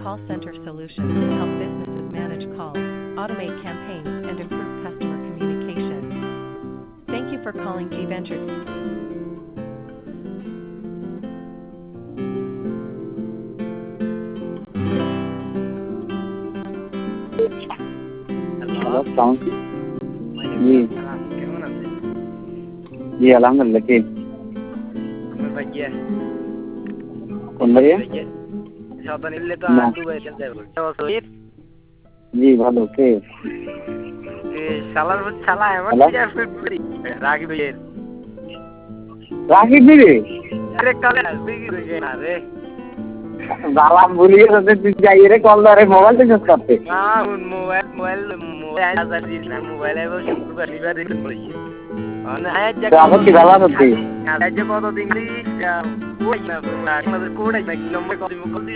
call center solutions to help businesses manage calls, automate campaigns, and improve customer communication. Thank you for calling G Ventures. Hello সালাম জি কেমন আছেন? জি আলহামদুলিল্লাহ কে আমার ভাইয়া কোন ভাইয়া সাবধান নিলে তো না। আর দুবাইতে যাবো জি ভালো কে শালার শালা এমন হ্যালো রাখবি রাখি দিবি আরে কালে আসবি কি না রে বালাম ভুলিয়ে তোদের তুই যাই রে কল ধরে মোবাইল থেকে করতে না মোবাইল হাজার দিন না মোবাইলে শুক্রবার শনিবার দিন বলি তো আবার কি ভালো আছি আজ কত দিন কোড না কোড নাকি নম্বর কত